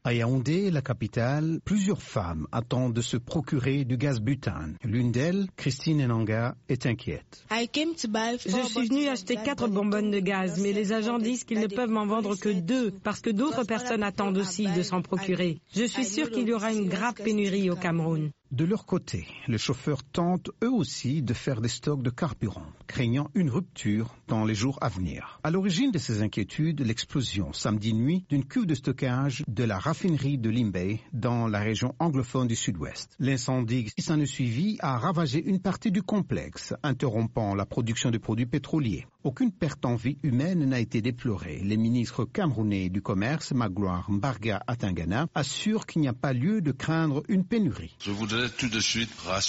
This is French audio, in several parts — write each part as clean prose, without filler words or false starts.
À Yaoundé, la capitale, plusieurs femmes attendent de se procurer du gaz butane. L'une d'elles, Christine Enanga, est inquiète. Je suis venue acheter 4 bonbonnes de gaz, mais les agents disent qu'ils ne peuvent m'en vendre que 2 parce que d'autres personnes attendent aussi de s'en procurer. Je suis sûre qu'il y aura une grave pénurie au Cameroun. De leur côté, les chauffeurs tentent eux aussi de faire des stocks de carburant, craignant une rupture dans les jours à venir. À l'origine de ces inquiétudes, l'explosion samedi nuit d'une cuve de stockage de la raffinerie de Limbey dans la région anglophone du sud-ouest. L'incendie qui s'en est suivi a ravagé une partie du complexe, interrompant la production de produits pétroliers. Aucune perte en vie humaine n'a été déplorée. Les ministres camerounais du commerce, Magloire Mbarga Atangana, assurent qu'il n'y a pas lieu de craindre une pénurie. Je voudrais tout de suite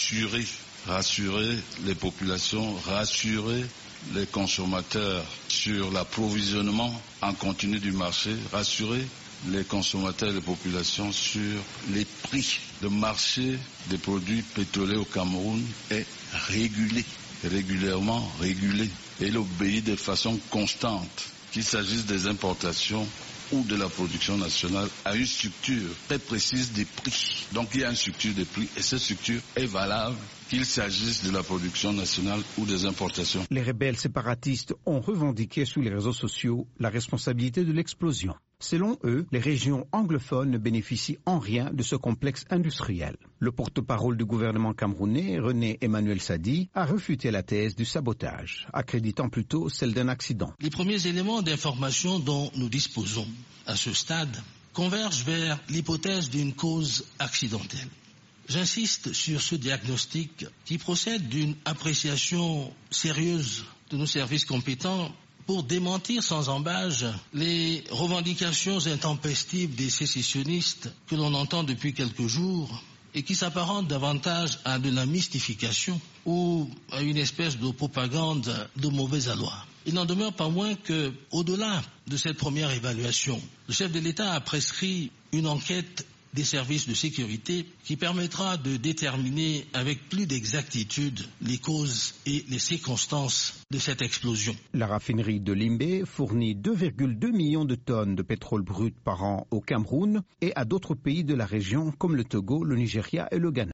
rassurer les populations, rassurer les consommateurs sur l'approvisionnement en continu du marché, rassurer les consommateurs et les populations sur les prix. Le marché des produits pétroliers au Cameroun est régulièrement régulé. Et il obéit de façon constante, qu'il s'agisse des importations ou de la production nationale, à une structure très précise des prix. Donc il y a une structure des prix et cette structure est valable qu'il s'agisse de la production nationale ou des importations. Les rebelles séparatistes ont revendiqué sur les réseaux sociaux la responsabilité de l'explosion. Selon eux, les régions anglophones ne bénéficient en rien de ce complexe industriel. Le porte-parole du gouvernement camerounais, René Emmanuel Sadi, a refuté la thèse du sabotage, accréditant plutôt celle d'un accident. Les premiers éléments d'information dont nous disposons à ce stade convergent vers l'hypothèse d'une cause accidentelle. J'insiste sur ce diagnostic qui procède d'une appréciation sérieuse de nos services compétents pour démentir sans ambages les revendications intempestives des sécessionnistes que l'on entend depuis quelques jours et qui s'apparentent davantage à de la mystification ou à une espèce de propagande de mauvais aloi. Il n'en demeure pas moins que, au-delà de cette première évaluation, le chef de l'État a prescrit une enquête des services de sécurité qui permettra de déterminer avec plus d'exactitude les causes et les circonstances de cette explosion. La raffinerie de Limbey fournit 2,2 millions de tonnes de pétrole brut par an au Cameroun et à d'autres pays de la région comme le Togo, le Nigeria et le Ghana.